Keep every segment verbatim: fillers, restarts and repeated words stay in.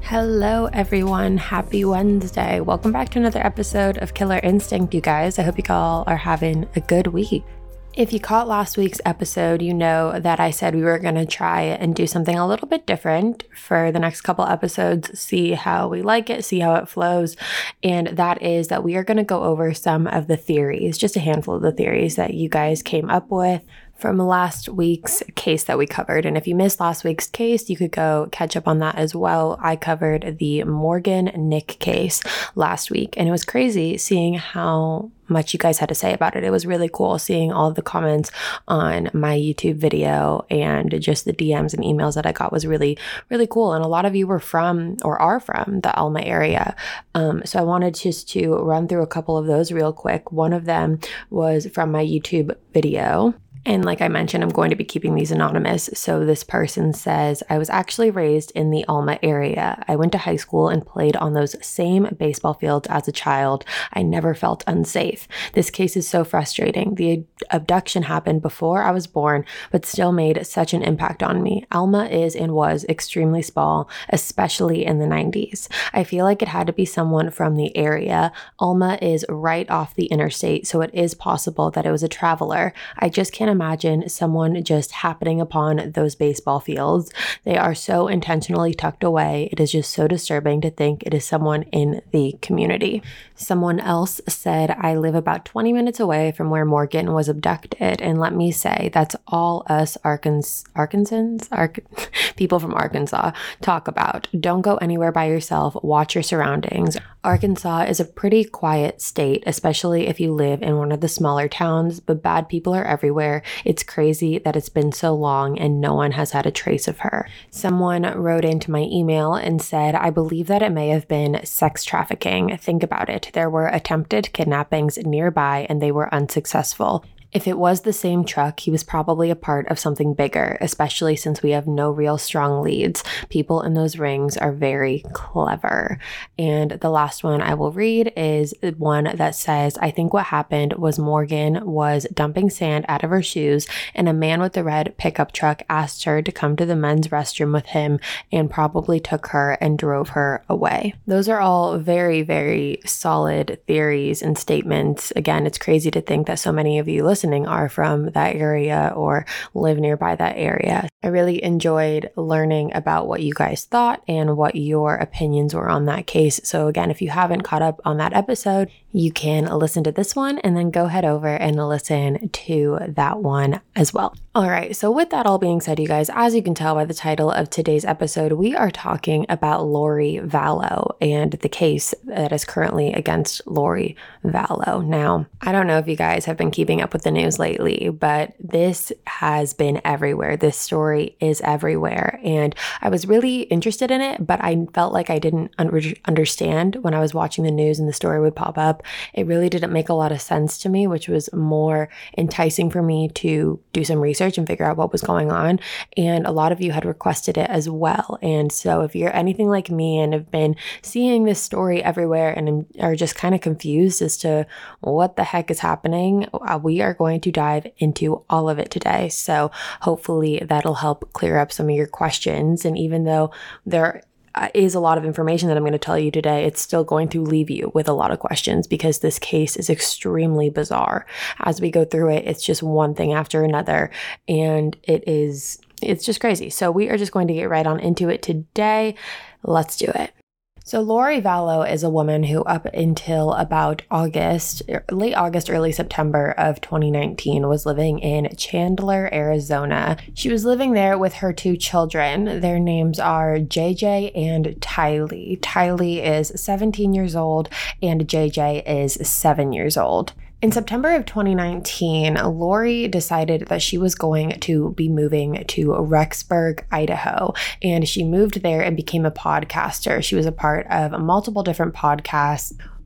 Hello everyone, happy Wednesday. Welcome back to another episode of Killer Instinct, you guys. I hope you all are having a good week. If you caught last week's episode, you know that I said we were going to try and do something a little bit different for the next couple episodes, see how we like it, see how it flows. And that is that we are going to go over some of the theories, just a handful of the theories that you guys came up with from last week's case that we covered. And if you missed last week's case, you could go catch up on that as well. I covered the Morgan Nick case last week, and it was crazy seeing how much you guys had to say about it. It was really cool seeing all of the comments on my YouTube video, and just the D Ms and emails that I got was really, really cool. And a lot of you were from or are from the Alma area. Um, so I wanted just to run through a couple of those real quick. One of them was from my YouTube video. And like I mentioned, I'm going to be keeping these anonymous. So this person says, I was actually raised in the Alma area. I went to high school and played on those same baseball fields as a child. I never felt unsafe. This case is so frustrating. The abduction happened before I was born, but still made such an impact on me. Alma is and was extremely small, especially in the nineties. I feel like it had to be someone from the area. Alma is right off the interstate, so it is possible that it was a traveler. I just can't imagine someone just happening upon those baseball fields. They are so intentionally tucked away. It is just so disturbing to think it is someone in the community. Someone else said, I live about twenty minutes away from where Morgan was abducted. And let me say, that's all us Arkansans, Arkansans, Ark- people from Arkansas talk about. Don't go anywhere by yourself. Watch your surroundings. Arkansas is a pretty quiet state, especially if you live in one of the smaller towns, but bad people are everywhere. It's crazy that it's been so long and no one has had a trace of her. Someone wrote into my email and said, I believe that it may have been sex trafficking. Think about it. There were attempted kidnappings nearby and they were unsuccessful. If it was the same truck, he was probably a part of something bigger, especially since we have no real strong leads. People in those rings are very clever. And the last one I will read is one that says, I think what happened was Morgan was dumping sand out of her shoes, and a man with the red pickup truck asked her to come to the men's restroom with him and probably took her and drove her away. Those are all very, very solid theories and statements. Again, it's crazy to think that so many of you listen listening are from that area or live nearby that area. I really enjoyed learning about what you guys thought and what your opinions were on that case. So again, if you haven't caught up on that episode, you can listen to this one and then go head over and listen to that one as well. All right, so with that all being said, you guys, as you can tell by the title of today's episode, we are talking about Lori Vallow and the case that is currently against Lori Vallow. Now, I don't know if you guys have been keeping up with the news lately, but this has been everywhere. This story is everywhere. And I was really interested in it, but I felt like I didn't un- understand when I was watching the news and the story would pop up. It really didn't make a lot of sense to me, which was more enticing for me to do some research and figure out what was going on. And a lot of you had requested it as well. And so if you're anything like me and have been seeing this story everywhere and are just kind of confused as to what the heck is happening, we are going to dive into all of it today. So hopefully that'll help clear up some of your questions. And even though there is a lot of information that I'm going to tell you today, it's still going to leave you with a lot of questions because this case is extremely bizarre. As we go through it, it's just one thing after another, and it is, it's just crazy. So we are just going to get right on into it today. Let's do it. So Lori Vallow is a woman who up until about August, late August, early September of twenty nineteen was living in Chandler, Arizona. She was living there with her two children. Their names are J J and Tylee. Tylee is seventeen years old and J J is seven years old. In September of twenty nineteen, Lori decided that she was going to be moving to Rexburg, Idaho, and she moved there and became a podcaster. She was a part of multiple different podcasts.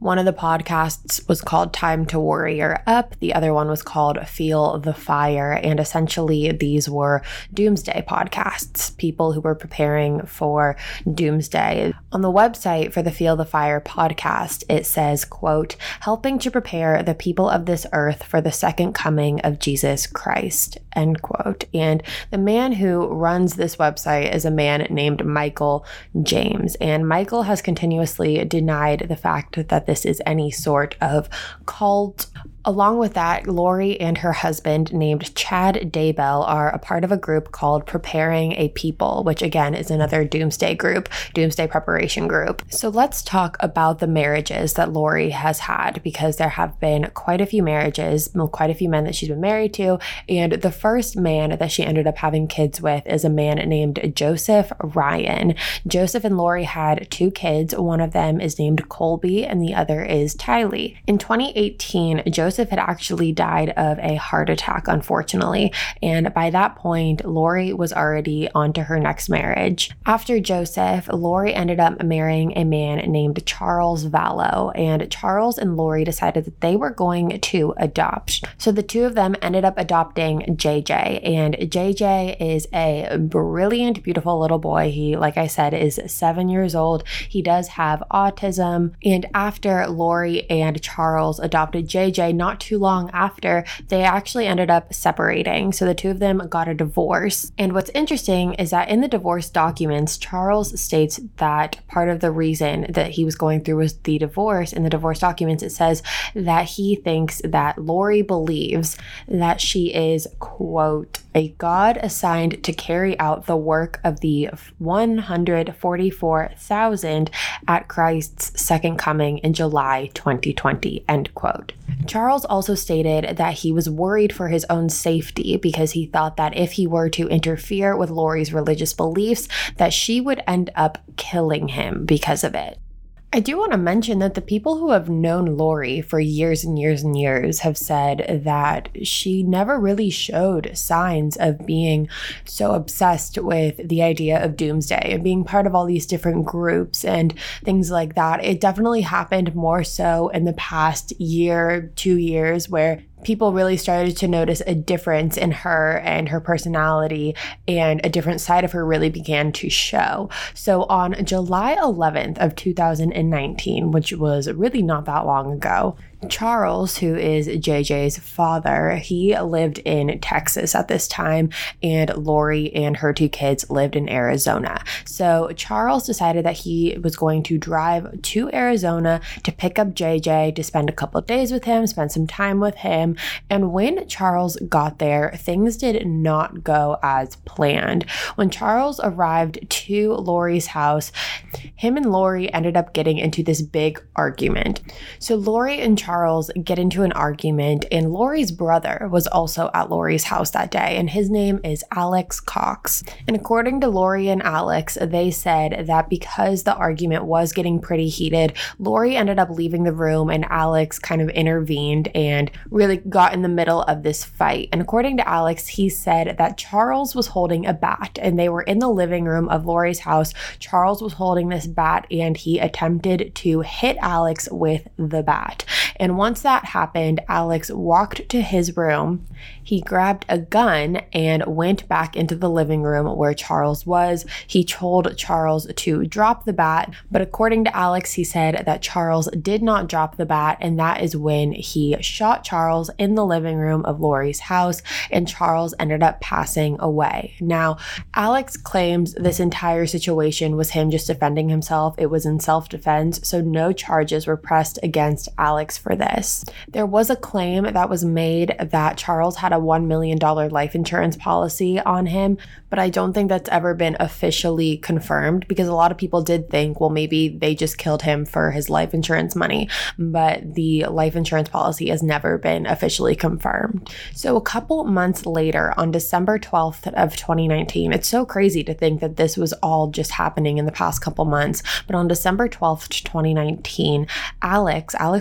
One of the podcasts was called Time to Warrior Up. The other one was called Feel the Fire. And essentially, these were doomsday podcasts, people who were preparing for doomsday. On the website for the Feel the Fire podcast, it says, quote, helping to prepare the people of this earth for the second coming of Jesus Christ, end quote. And the man who runs this website is a man named Michael James. And Michael has continuously denied the fact that this is any sort of cult. Along with that, Lori and her husband named Chad Daybell are a part of a group called Preparing a People, which again is another doomsday group, doomsday preparation group. So let's talk about the marriages that Lori has had, because there have been quite a few marriages, quite a few men that she's been married to. And the first man that she ended up having kids with is a man named Joseph Ryan. Joseph and Lori had two kids. One of them is named Colby and the other is Tylee. In twenty eighteen, Joseph Joseph had actually died of a heart attack, unfortunately, and by that point, Lori was already on to her next marriage. After Joseph, Lori ended up marrying a man named Charles Vallow, and Charles and Lori decided that they were going to adopt. So the two of them ended up adopting J J, and J J is a brilliant, beautiful little boy. He, like I said, is seven years old. He does have autism, and after Lori and Charles adopted J J, not too long after, they actually ended up separating. So the two of them got a divorce. And what's interesting is that in the divorce documents, Charles states that part of the reason that he was going through with the divorce, in the divorce documents, it says that he thinks that Lori believes that she is, quote, a God assigned to carry out the work of the one hundred forty-four thousand at Christ's second coming in July twenty twenty, end quote. Charles also stated that he was worried for his own safety because he thought that if he were to interfere with Lori's religious beliefs, that she would end up killing him because of it. I do want to mention that the people who have known Lori for years and years and years have said that she never really showed signs of being so obsessed with the idea of doomsday and being part of all these different groups and things like that. It definitely happened more so in the past year, two years, where people really started to notice a difference in her and her personality, and a different side of her really began to show. So on July eleventh of two thousand nineteen, which was really not that long ago, Charles, who is J J's father, he lived in Texas at this time, and Lori and her two kids lived in Arizona. So Charles decided that he was going to drive to Arizona to pick up J J, to spend a couple of days with him, spend some time with him. And when Charles got there, things did not go as planned. When Charles arrived to Lori's house, him and Lori ended up getting into this big argument. So Lori and Charles Charles get into an argument, and Lori's brother was also at Lori's house that day, and his name is Alex Cox. And according to Lori and Alex, they said that because the argument was getting pretty heated, Lori ended up leaving the room and Alex kind of intervened and really got in the middle of this fight. And according to Alex, he said that Charles was holding a bat, and they were in the living room of Lori's house. Charles was holding this bat, and he attempted to hit Alex with the bat. And once that happened, Alex walked to his room. He grabbed a gun and went back into the living room where Charles was. He told Charles to drop the bat, but according to Alex, he said that Charles did not drop the bat, and that is when he shot Charles in the living room of Lori's house, and Charles ended up passing away. Now, Alex claims this entire situation was him just defending himself. It was in self-defense, so no charges were pressed against Alex for this. There was a claim that was made that Charles had a one million dollars life insurance policy on him, but I don't think that's ever been officially confirmed, because a lot of people did think, well, maybe they just killed him for his life insurance money, but the life insurance policy has never been officially confirmed. So a couple months later, on December twelfth of twenty nineteen, it's so crazy to think that this was all just happening in the past couple months, but on December twelfth, twenty nineteen, Alex, Alex Cox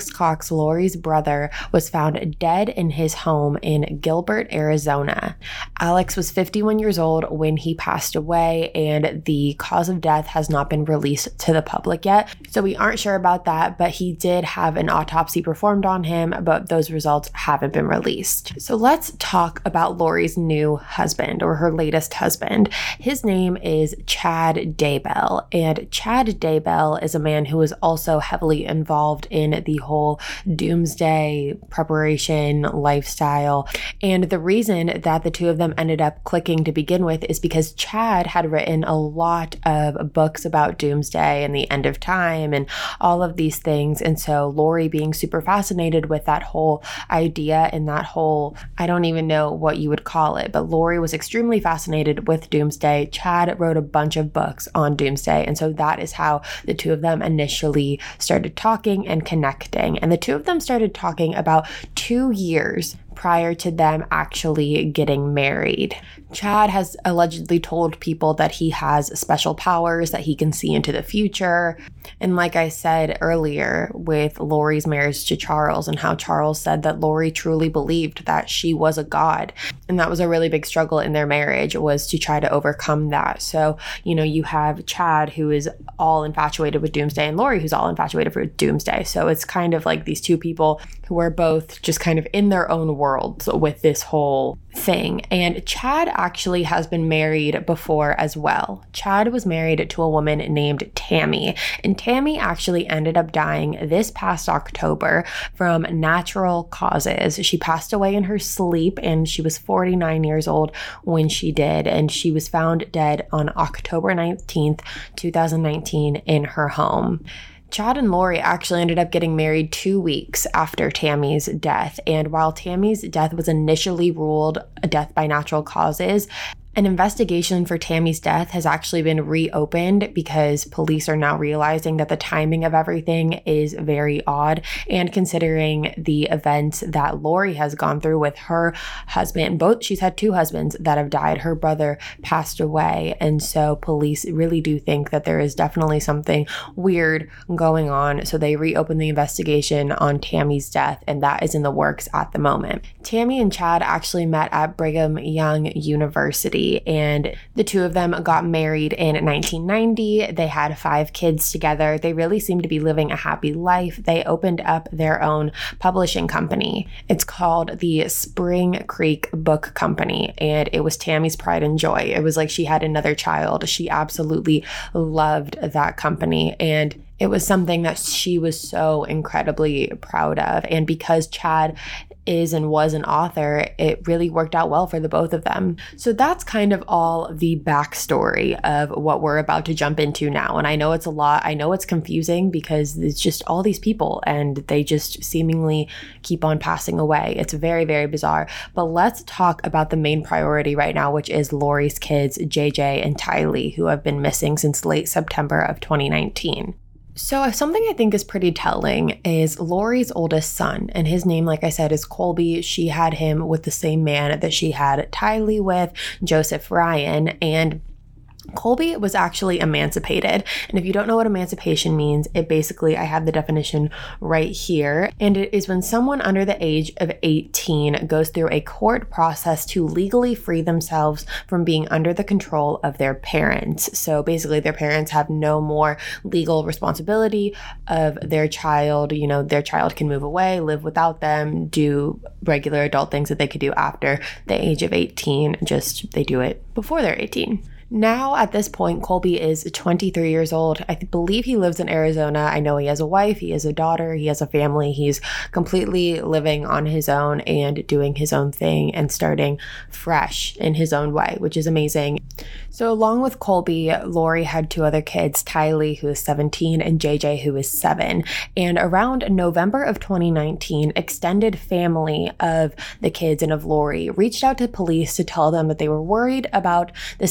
Alex, Lori's brother, was found dead in his home in Gilbert, Arizona. Alex was fifty-one years old when he passed away, and the cause of death has not been released to the public yet. So we aren't sure about that, but he did have an autopsy performed on him, but those results haven't been released. So let's talk about Lori's new husband, or her latest husband. His name is Chad Daybell, and Chad Daybell is a man who is also heavily involved in the whole doomsday preparation lifestyle. And the reason that the two of them ended up clicking to begin with is because Chad had written a lot of books about doomsday and the end of time and all of these things. And so Lori, being super fascinated with that whole idea and that whole, I don't even know what you would call it, but Lori was extremely fascinated with doomsday. Chad wrote a bunch of books on doomsday. And so that is how the two of them initially started talking and connecting. And the two of them started talking about two years prior to them actually getting married. Chad has allegedly told people that he has special powers, that he can see into the future. And like I said earlier with Lori's marriage to Charles, and how Charles said that Lori truly believed that she was a god. And that was a really big struggle in their marriage, was to try to overcome that. So, you know, you have Chad, who is all infatuated with doomsday, and Lori, who's all infatuated with doomsday. So it's kind of like these two people who are both just kind of in their own world with this whole thing. And Chad actually has been married before as well. Chad was married to a woman named Tammy, and Tammy actually ended up dying this past October from natural causes. She passed away in her sleep, and she was forty-nine years old when she did, and she was found dead on October nineteenth, two thousand nineteen in her home. Chad and Lori actually ended up getting married two weeks after Tammy's death. And while Tammy's death was initially ruled a death by natural causes, an investigation for Tammy's death has actually been reopened because police are now realizing that the timing of everything is very odd. And considering the events that Lori has gone through with her husband, both, she's had two husbands that have died. Her brother passed away. And so police really do think that there is definitely something weird going on. So they reopened the investigation on Tammy's death, and that is in the works at the moment. Tammy and Chad actually met at Brigham Young University, and the two of them got married in nineteen ninety. They had five kids together. They really seemed to be living a happy life. They opened up their own publishing company. It's called the Spring Creek Book Company, and it was Tammy's pride and joy. It was like she had another child. She absolutely loved that company, and it was something that she was so incredibly proud of. And because Chad is and was an author, it really worked out well for the both of them. So that's kind of all the backstory of what we're about to jump into now. And I know it's a lot. I know it's confusing because it's just all these people and they just seemingly keep on passing away. It's very, very bizarre. But let's talk about the main priority right now, which is Lori's kids, J J and Tylee, who have been missing since late September of twenty nineteen. So something I think is pretty telling is Lori's oldest son, and his name, like I said, is Colby. She had him with the same man that she had Tylee with, Joseph Ryan, and Colby was actually emancipated. And if you don't know what emancipation means, it basically, I have the definition right here. And it is when someone under the age of eighteen goes through a court process to legally free themselves from being under the control of their parents. So basically their parents have no more legal responsibility of their child. You know, their child can move away, live without them, do regular adult things that they could do after the age of eighteen. Just they do it before they're eighteen. Now, at this point, Colby is twenty-three years old. I believe he lives in Arizona. I know he has a wife, he has a daughter, he has a family. He's completely living on his own and doing his own thing and starting fresh in his own way, which is amazing. So along with Colby, Lori had two other kids, Tylee, who is seventeen, and J J, who is seven. And around November of twenty nineteen, extended family of the kids and of Lori reached out to police to tell them that they were worried about the safety of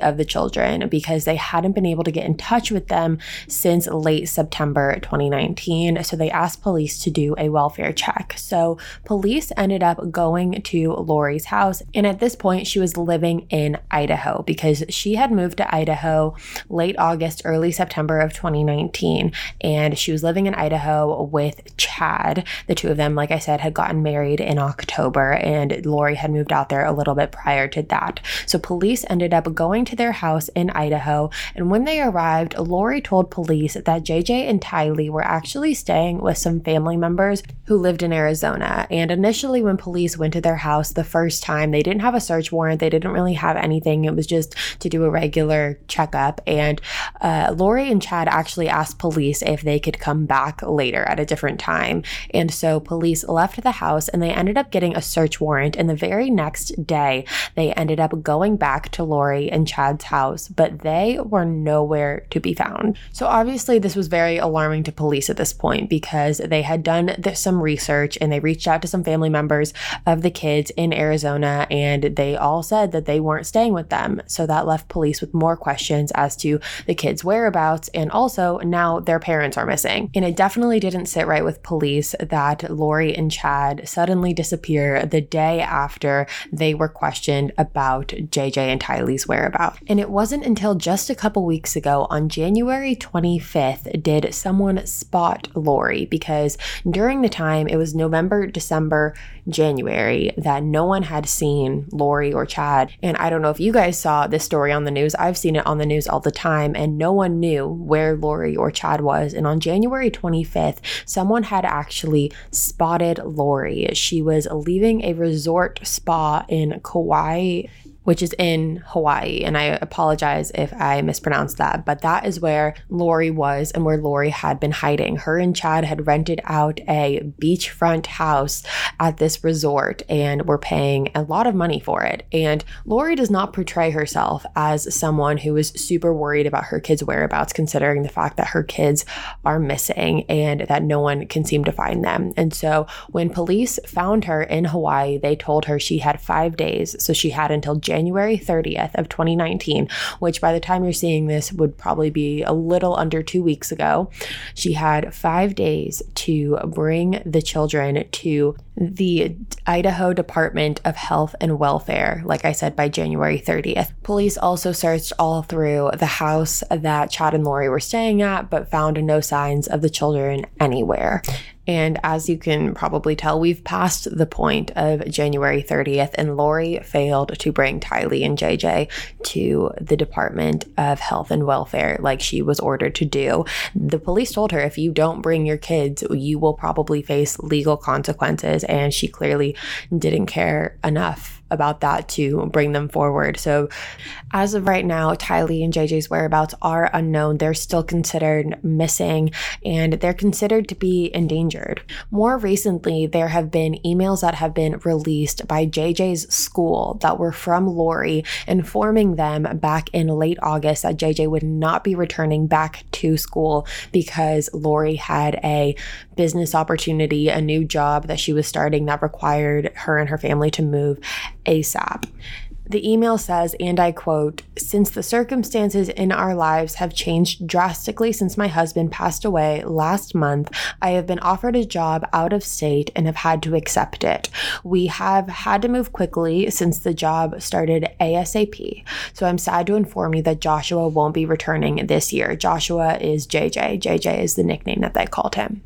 of the children because they hadn't been able to get in touch with them since late September twenty nineteen. So they asked police to do a welfare check. So police ended up going to Lori's house. And at this point, she was living in Idaho because she had moved to Idaho late August, early September of twenty nineteen. And she was living in Idaho with Chad. The two of them, like I said, had gotten married in October, and Lori had moved out there a little bit prior to that. So police ended up going to their house in Idaho. And when they arrived, Lori told police that J J and Tylee were actually staying with some family members who lived in Arizona. And initially, when police went to their house the first time, they didn't have a search warrant. They didn't really have anything. It was just to do a regular checkup. And uh, Lori and Chad actually asked police if they could come back later at a different time. And so police left the house and they ended up getting a search warrant. And the very next day, they ended up going back to Lori and Chad's house, but they were nowhere to be found. So obviously this was very alarming to police at this point because they had done th- some research and they reached out to some family members of the kids in Arizona, and they all said that they weren't staying with them. So that left police with more questions as to the kids' whereabouts, and also now their parents are missing. And it definitely didn't sit right with police that Lori and Chad suddenly disappear the day after they were questioned about J J and Tylee's whereabouts. And it wasn't until just a couple weeks ago, on January twenty-fifth, did someone spot Lori, because during the time, it was November, December, January, that no one had seen Lori or Chad. And I don't know if you guys saw this story on the news. I've seen it on the news all the time, and no one knew where Lori or Chad was. And on January twenty-fifth, someone had actually spotted Lori. She was leaving a resort spa in Kauai, which is in Hawaii. And I apologize if I mispronounced that, but that is where Lori was and where Lori had been hiding. Her and Chad had rented out a beachfront house at this resort and were paying a lot of money for it. And Lori does not portray herself as someone who is super worried about her kids' whereabouts, considering the fact that her kids are missing and that no one can seem to find them. And so when police found her in Hawaii, they told her she had five days. So she had until January January thirtieth of twenty nineteen, which by the time you're seeing this would probably be a little under two weeks ago. She had five days to bring the children to the Idaho Department of Health and Welfare, like I said, by January thirtieth. Police also searched all through the house that Chad and Lori were staying at, but found no signs of the children anywhere. And as you can probably tell, we've passed the point of January thirtieth, and Lori failed to bring Tylee and J J to the Department of Health and Welfare like she was ordered to do. The police told her, if you don't bring your kids, you will probably face legal consequences, and she clearly didn't care enough about that to bring them forward. So as of right now, Tylee and J J's whereabouts are unknown. They're still considered missing, and they're considered to be endangered. More recently, there have been emails that have been released by J J's school that were from Lori, informing them back in late August that J J would not be returning back to school because Lori had a business opportunity, a new job that she was starting that required her and her family to move ASAP. The email says, and I quote, "Since the circumstances in our lives have changed drastically since my husband passed away last month, I have been offered a job out of state and have had to accept it. We have had to move quickly since the job started ASAP. So I'm sad to inform you that Joshua won't be returning this year." Joshua is J J. J J is the nickname that they called him.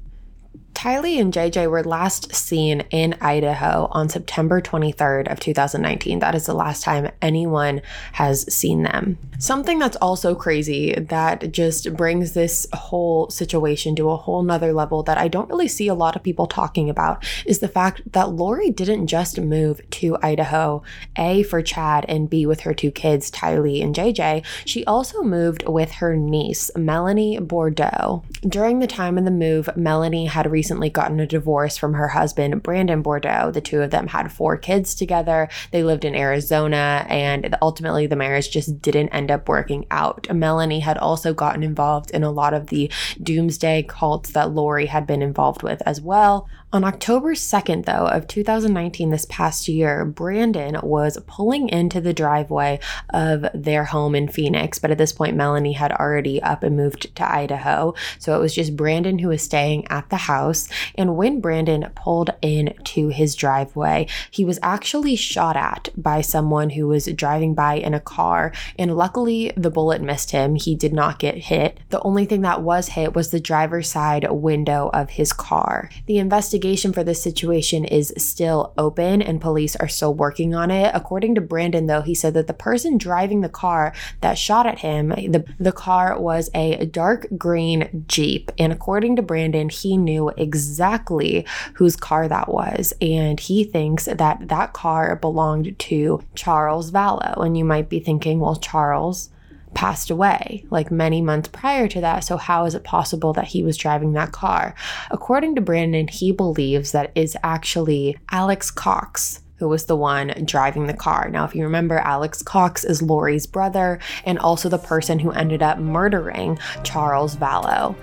Tylee and J J were last seen in Idaho on September twenty-third of two thousand nineteen. That is the last time anyone has seen them. Something that's also crazy that just brings this whole situation to a whole nother level that I don't really see a lot of people talking about is the fact that Lori didn't just move to Idaho, A, for Chad, and B, with her two kids, Tylee and J J. She also moved with her niece, Melanie Bordeaux. During the time of the move, Melanie had recently recently gotten a divorce from her husband, Brandon Bordeaux. The two of them had four kids together. They lived in Arizona, and ultimately the marriage just didn't end up working out. Melanie had also gotten involved in a lot of the doomsday cults that Lori had been involved with as well. On October second, though, of two thousand nineteen, this past year, Brandon was pulling into the driveway of their home in Phoenix. But at this point, Melanie had already up and moved to Idaho. So it was just Brandon who was staying at the house. And when Brandon pulled into his driveway, he was actually shot at by someone who was driving by in a car. And luckily, the bullet missed him. He did not get hit. The only thing that was hit was the driver's side window of his car. The investigation for this situation is still open and police are still working on it. According to Brandon, though, he said that the person driving the car that shot at him, the, the car was a dark green Jeep. And according to Brandon, he knew exactly whose car that was. And he thinks that that car belonged to Charles Vallow. And you might be thinking, well, Charles passed away like many months prior to that. So how is it possible that he was driving that car? According to Brandon, he believes that it's actually Alex Cox who was the one driving the car. Now, if you remember, Alex Cox is Lori's brother and also the person who ended up murdering Charles Vallow.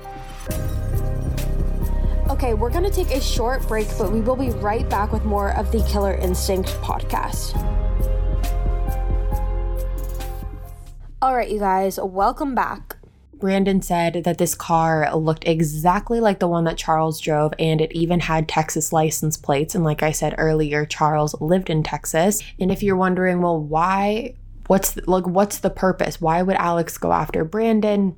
Okay, we're going to take a short break, but we will be right back with more of the Killer Instinct podcast. All right, you guys, welcome back. Brandon said that this car looked exactly like the one that Charles drove, and it even had Texas license plates. And like I said earlier, Charles lived in Texas. And if you're wondering, well, why, what's the, like, what's the purpose? Why would Alex go after Brandon?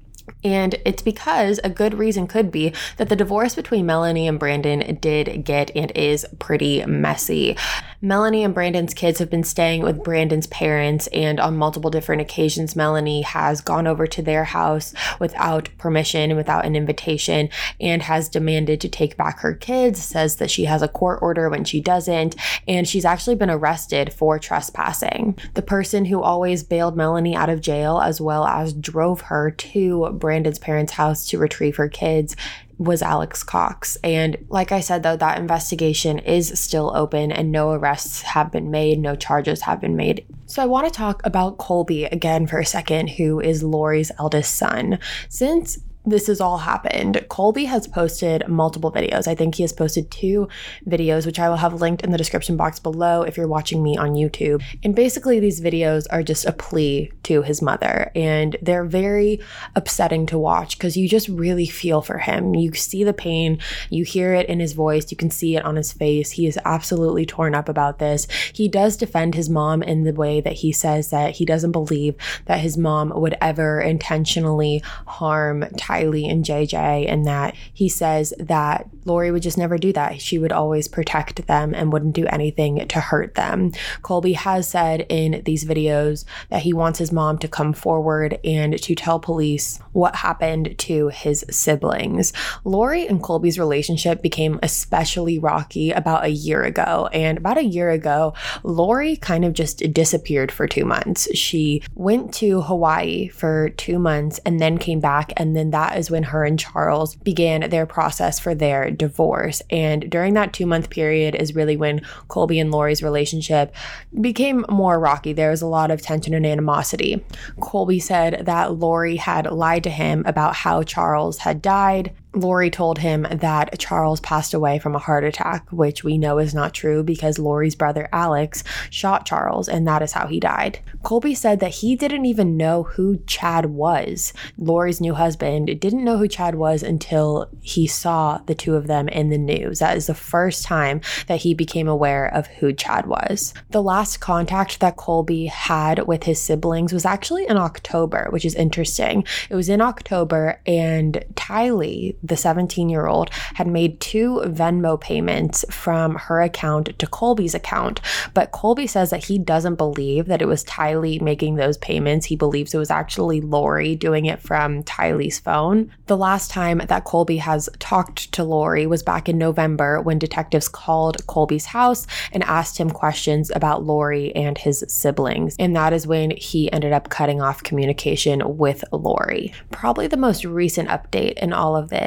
And it's because a good reason could be that the divorce between Melanie and Brandon did get and is pretty messy. Melanie and Brandon's kids have been staying with Brandon's parents, and on multiple different occasions, Melanie has gone over to their house without permission and without an invitation and has demanded to take back her kids, says that she has a court order when she doesn't, and she's actually been arrested for trespassing. The person who always bailed Melanie out of jail as well as drove her to Brandon's parents' house to retrieve her kids was Alex Cox. And like I said, though, that investigation is still open and no arrests have been made, no charges have been made. So I want to talk about Colby again for a second, who is Lori's eldest son. Since this has all happened, Colby has posted multiple videos. I think he has posted two videos, which I will have linked in the description box below if you're watching me on YouTube. And basically these videos are just a plea to his mother, and they're very upsetting to watch because you just really feel for him. You see the pain, you hear it in his voice, you can see it on his face. He is absolutely torn up about this. He does defend his mom in the way that he says that he doesn't believe that his mom would ever intentionally harm Tylee and J J, and that he says that Lori would just never do that. She would always protect them and wouldn't do anything to hurt them. Colby has said in these videos that he wants his mom to come forward and to tell police what happened to his siblings. Lori and Colby's relationship became especially rocky about a year ago, and about a year ago, Lori kind of just disappeared for two months. She went to Hawaii for two months and then came back, and then that is when her and Charles began their process for their divorce. And during that two-month period is really when Colby and Lori's relationship became more rocky. There was a lot of tension and animosity. Colby said that Lori had lied to him about how Charles had died. Lori told him that Charles passed away from a heart attack, which we know is not true because Lori's brother Alex shot Charles, and that is how he died. Colby said that he didn't even know who Chad was. Lori's new husband didn't know who Chad was until he saw the two of them in the news. That is the first time that he became aware of who Chad was. The last contact that Colby had with his siblings was actually in October, which is interesting. It was in October, and Tylee, the seventeen-year-old, had made two Venmo payments from her account to Colby's account. But Colby says that he doesn't believe that it was Tylee making those payments. He believes it was actually Lori doing it from Tylee's phone. The last time that Colby has talked to Lori was back in November when detectives called Colby's house and asked him questions about Lori and his siblings. And that is when he ended up cutting off communication with Lori. Probably the most recent update in all of this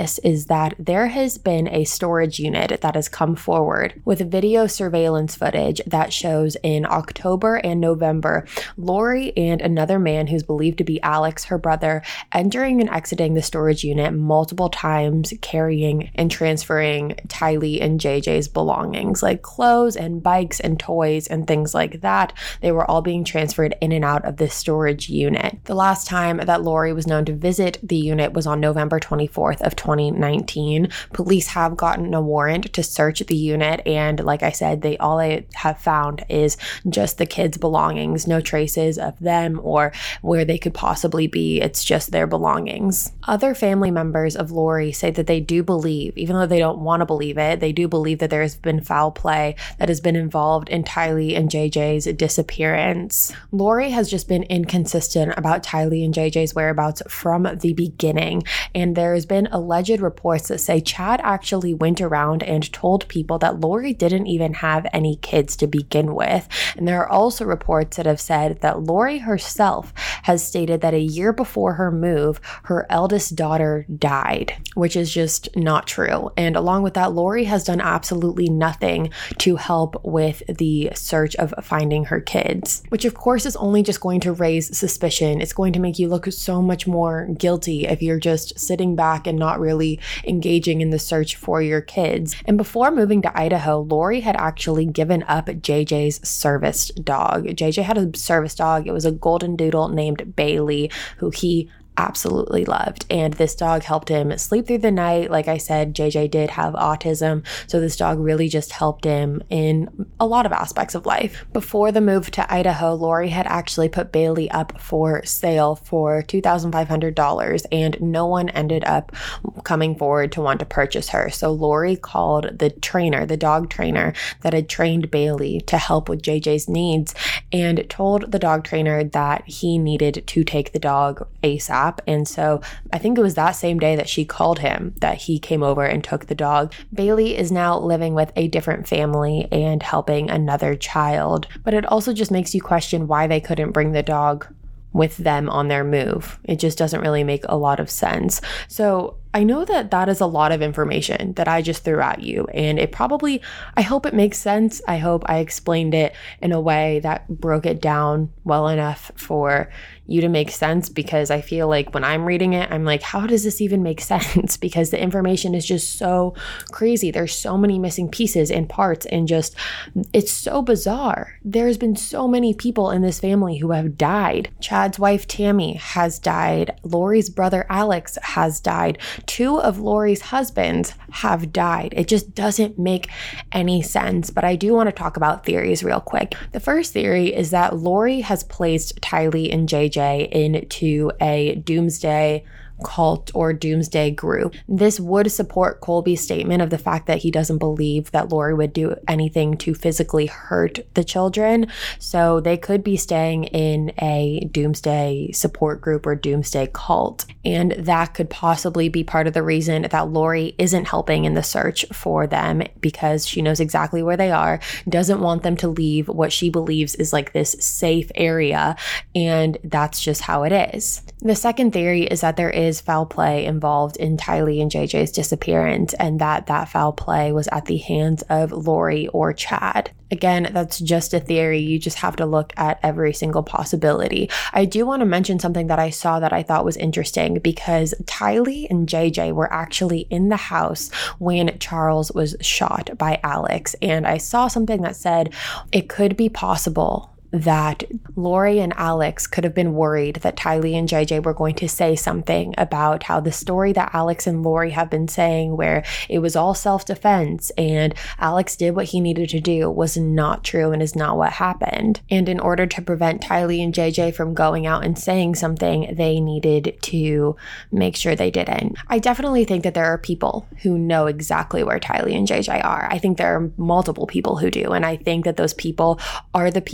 this is that there has been a storage unit that has come forward with video surveillance footage that shows in October and November, Lori and another man who's believed to be Alex, her brother, entering and exiting the storage unit multiple times, carrying and transferring Tylee and J J's belongings like clothes and bikes and toys and things like that. They were all being transferred in and out of this storage unit. The last time that Lori was known to visit the unit was on November twenty-fourth of twenty nineteen. Police have gotten a warrant to search the unit, and like I said, they all they have found is just the kids' belongings, no traces of them or where they could possibly be. It's just their belongings. Other family members of Lori say that they do believe, even though they don't want to believe it, they do believe that there has been foul play that has been involved in Tylee and J J's disappearance. Lori has just been inconsistent about Tylee and J J's whereabouts from the beginning, and there has been alleged reports that say Chad actually went around and told people that Lori didn't even have any kids to begin with. And there are also reports that have said that Lori herself has stated that a year before her move, her eldest daughter died, which is just not true. And along with that, Lori has done absolutely nothing to help with the search of finding her kids, which of course is only just going to raise suspicion. It's going to make you look so much more guilty if you're just sitting back and not really engaging in the search for your kids. And before moving to Idaho, Lori had actually given up J J's service dog. J J had a service dog. It was a golden doodle named Bailey, who he absolutely loved. And this dog helped him sleep through the night. Like I said, J J did have autism, so this dog really just helped him in a lot of aspects of life. Before the move to Idaho, Lori had actually put Bailey up for sale for two thousand five hundred dollars, and no one ended up coming forward to want to purchase her. So Lori called the trainer, the dog trainer that had trained Bailey to help with J J's needs, and told the dog trainer that he needed to take the dog ASAP. And so I think it was that same day that she called him that he came over and took the dog. Bailey is now living with a different family and helping another child. But it also just makes you question why they couldn't bring the dog with them on their move. It just doesn't really make a lot of sense. So I know that that is a lot of information that I just threw at you, and it probably, I hope it makes sense. I hope I explained it in a way that broke it down well enough for you to make sense, because I feel like when I'm reading it, I'm like, how does this even make sense? Because the information is just so crazy. There's so many missing pieces and parts, and just, it's so bizarre. There's been so many people in this family who have died. Chad's wife, Tammy, has died. Lori's brother, Alex, has died. Two of Lori's husbands have died. It just doesn't make any sense. But I do want to talk about theories real quick. The first theory is that Lori has placed Tylee and J J into a doomsday cult or doomsday group. This would support Colby's statement of the fact that he doesn't believe that Lori would do anything to physically hurt the children. So they could be staying in a doomsday support group or doomsday cult. And that could possibly be part of the reason that Lori isn't helping in the search for them, because she knows exactly where they are, doesn't want them to leave what she believes is like this safe area. And that's just how it is. The second theory is that there is foul play involved in Tylee and J J's disappearance, and that that foul play was at the hands of Lori or Chad. Again, that's just a theory. You just have to look at every single possibility. I do want to mention something that I saw that I thought was interesting, because Tylee and J J were actually in the house when Charles was shot by Alex. And I saw something that said it could be possible that Lori and Alex could have been worried that Tylee and J J were going to say something about how the story that Alex and Lori have been saying, where it was all self-defense and Alex did what he needed to do, was not true and is not what happened. And in order to prevent Tylee and J J from going out and saying something, they needed to make sure they didn't. I definitely think that there are people who know exactly where Tylee and J J are. I think there are multiple people who do. And I think that those people are the people who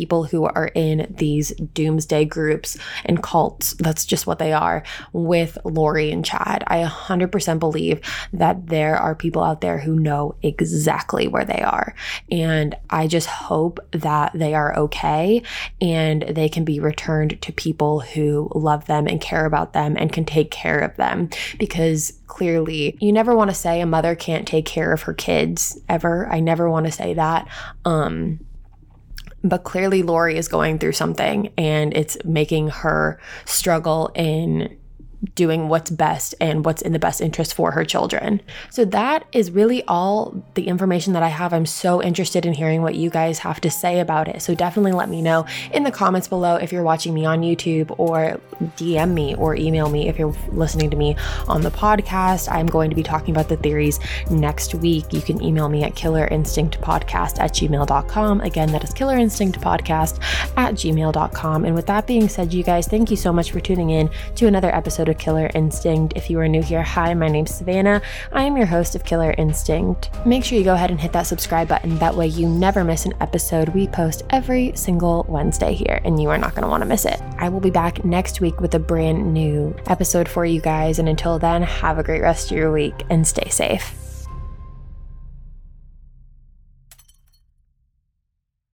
who are in these doomsday groups and cults, that's just what they are, with Lori and Chad. I one hundred percent believe that there are people out there who know exactly where they are. And I just hope that they are okay and they can be returned to people who love them and care about them and can take care of them. Because clearly, you never want to say a mother can't take care of her kids ever. I never want to say that. Um, but clearly Lori is going through something and it's making her struggle in doing what's best and what's in the best interest for her children. So that is really all the information that I have. I'm so interested in hearing what you guys have to say about it. So definitely let me know in the comments below if you're watching me on YouTube, or D M me or email me if you're listening to me on the podcast. I'm going to be talking about the theories next week. You can email me at killerinstinctpodcast at gmail dot com. Again, that is killerinstinctpodcast at gmail dot com. And with that being said, you guys, thank you so much for tuning in to another episode of Killer Instinct. If you are new here, hi, my name's Savannah. I am your host of Killer Instinct. Make sure you go ahead and hit that subscribe button. That way you never miss an episode. We post every single Wednesday here, and you are not going to want to miss it. I will be back next week with a brand new episode for you guys. And until then, have a great rest of your week and stay safe.